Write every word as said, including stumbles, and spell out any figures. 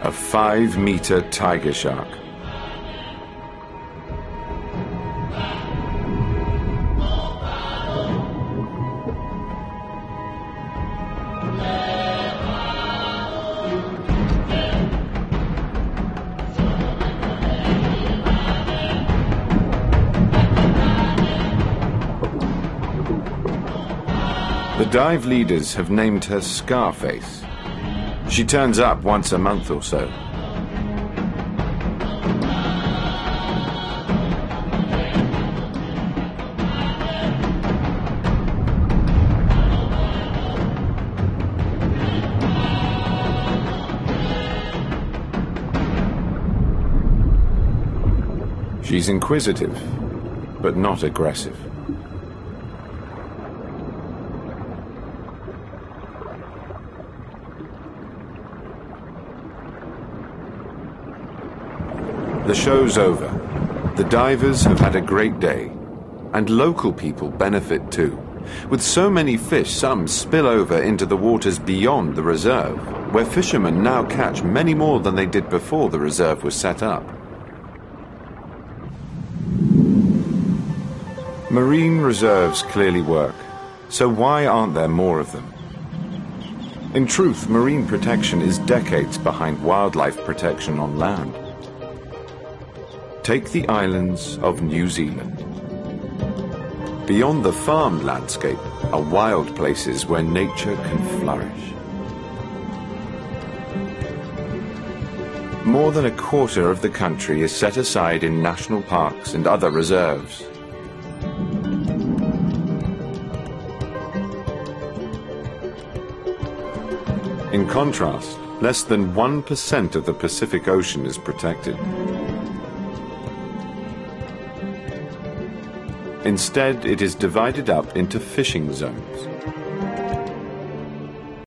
A five-meter tiger shark. The dive leaders have named her Scarface. She turns up once a month or so. She's inquisitive, but not aggressive. The show's over. The divers have had a great day. And local people benefit too. With so many fish, some spill over into the waters beyond the reserve, where fishermen now catch many more than they did before the reserve was set up. Marine reserves clearly work, so why aren't there more of them? In truth, marine protection is decades behind wildlife protection on land. Take the islands of New Zealand. Beyond the farmed landscape are wild places where nature can flourish. More than a quarter of the country is set aside in national parks and other reserves. In contrast, less than one percent of the Pacific Ocean is protected. Instead, it is divided up into fishing zones.